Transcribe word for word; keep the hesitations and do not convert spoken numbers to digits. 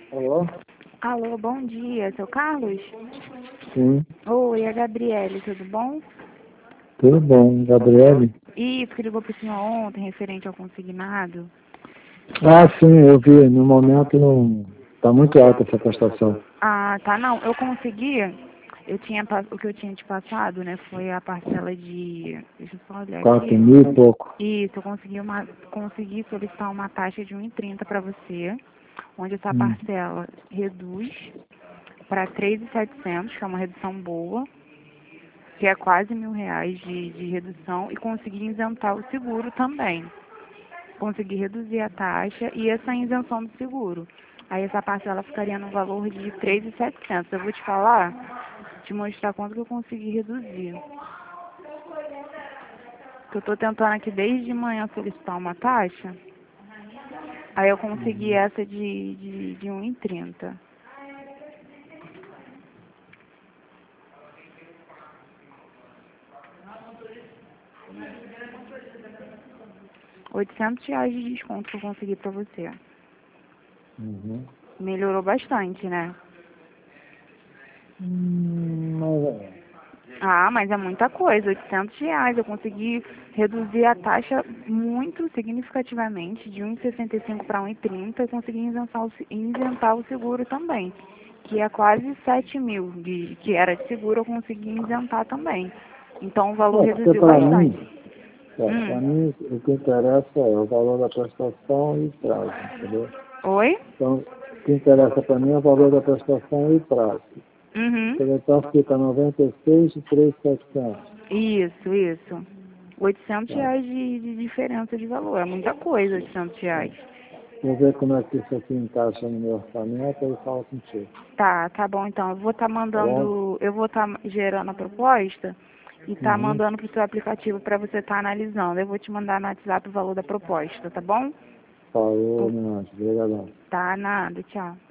Alô? Alô, bom dia, seu Carlos? Sim, Oi, é a Gabriele, tudo bom? tudo bom, Gabriele? Isso, que ligou pro senhor ontem, referente ao consignado. Ah, sim, eu vi. No momento não está muito alta essa prestação. Ah, tá, não, eu consegui, eu tinha, pa- o que eu tinha te passado, né, foi a parcela de, deixa eu só olhar Quatro aqui. mil e pouco. Isso, eu consegui, uma, consegui solicitar uma taxa de um e trinta para você, onde essa Hum. parcela reduz para três mil e setecentos, que é uma redução boa, que é quase mil reais de, de redução, e consegui isentar o seguro também. Consegui reduzir a taxa e essa isenção do seguro. Aí essa parcela ficaria no valor de três mil e setecentos. Eu vou te falar, te mostrar quanto que eu consegui reduzir. Que eu estou tentando aqui desde de manhã solicitar uma taxa, aí eu consegui essa de, de, de um e trinta. oitocentos reais de desconto que eu consegui pra você. Uhum. Melhorou bastante, né? Hum, mas, Ah, mas é muita coisa, oitocentos reais. Eu consegui reduzir a taxa muito significativamente, de um e sessenta e cinco para um e trinta, e consegui isentar o, se- isentar o seguro também, que é quase sete mil, de, que era de seguro, eu consegui isentar também. Então o valor é, porque reduziu para mim, bastante. é, para Hum. mim o que interessa é o valor da prestação e o prazo, entendeu? Oi? Então, o que interessa para mim é o valor da prestação e o prazo. Uhum. Então fica noventa e seis e três mil e setecentos. Isso, isso. oitocentos Tá, reais de, de diferença de valor, é muita coisa, oitocentos tá. reais. Vou ver como é que isso aqui encaixa no meu orçamento e falo contigo. Tá, tá bom então. Eu vou estar Tá bom? mandando, eu vou estar gerando a proposta e tá Uhum. mandando pro seu aplicativo para você estar analisando. Eu vou te mandar no WhatsApp o valor da proposta, tá bom? Falou, minha anjo. Obrigadão. Tá, nada, tchau.